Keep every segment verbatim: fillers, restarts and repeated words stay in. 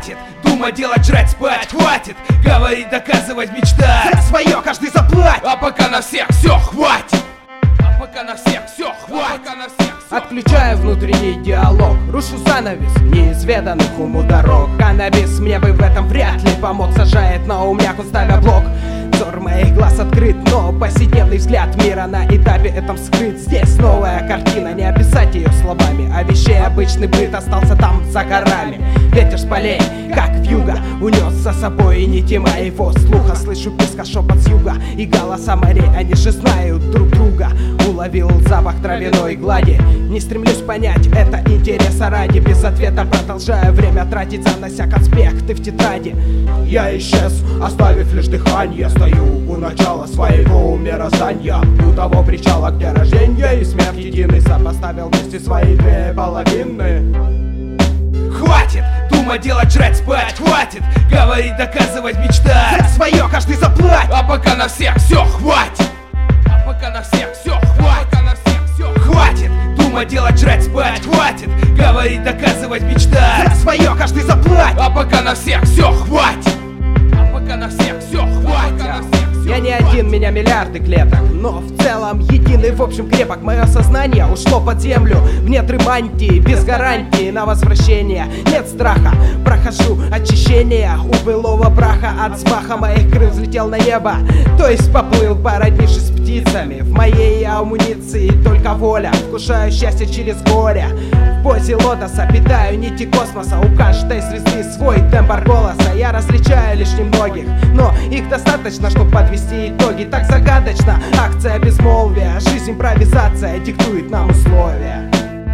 Хватит думать, делать, жрать, спать. Хватит говорить, доказывать, мечтать. За свое каждый заплатит. А пока на всех все хватит. А пока на всех все хватит. А на всех всё Отключаю внутренний диалог, рушу занавес неизведанных уму дорог. Каннабис мне бы в этом вряд ли помог. Сажает на умняк, ставя блок. Взор моих глаз открыт, но повседневный взгляд мира на этапе этом скрыт. Здесь новая картина, не описать ее словами. А вещей обычный быт остался там за горами. Ветер с полей, как вьюга, унес за собой и нити моего слуха. Слышу писка, шепот с юга и голоса морей. Они же знают друг друга. Уловил запах травяной глади. Не стремлюсь понять, это интереса ради. Без ответа продолжаю время тратить, занося конспекты в тетради. Я исчез, оставив лишь дыхание. Стою у начала своего мироздания, у того причала, где рождение и смерть единый. Сопоставил вместе свои две половины. Хватит думать, делать, жрать, спать. Хватит говорить, доказывать, мечтать. За свое каждый заплатит. А пока на всех все хватит. А пока на всех все хватит. Хватит думать, делать, жрать, спать. Хватит говорить, доказывать, мечтать. За свое каждый заплатит. А пока на всех все хватит. А пока на всех все хватит. Я не один, меня миллиарды клеток, но в целом единый, в общем, крепок. Мое сознание ушло под землю, в недры мантии, без гарантии на возвращение. Нет страха, прохожу очищение у былого праха. От взмаха моих крыл взлетел на небо, то есть поплыл, породнившись с птицами. В моей амуниции только воля, вкушаю счастье через горе. В позе лотоса питаю нити космоса, у каждой звезды свой тембр голоса. Я различаю лишь немногих, но их достаточно, чтобы подвести итоги. Так загадочно, акция безмолвия, жизнь импровизация диктует нам условия.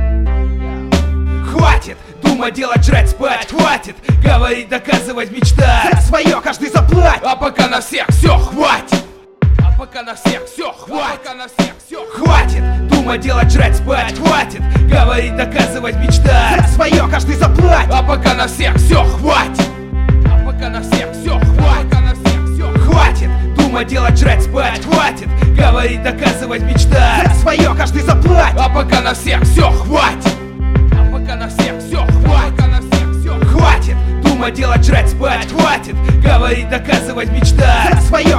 Хватит думать, делать, жрать, спать. Хватит говорить, доказывать, мечтать. За свое каждый заплатит. А пока на всех все хватит. А пока на всех все хватит. Хватит думать, делать, жрать, спать. Хватит говорить, доказывать, мечтать. За свое каждый заплатит. А пока на всех все хватит. А пока на всех все хватит. Хватит думать, делать, жрать, спать. Хватит говорить, доказывать, мечтать. За свое каждый заплатит. А пока на всех все хватит. А пока на всех все хватит. Хватит думать, делать, жрать, спать. Хватит говорить, доказывать, мечтать. За свое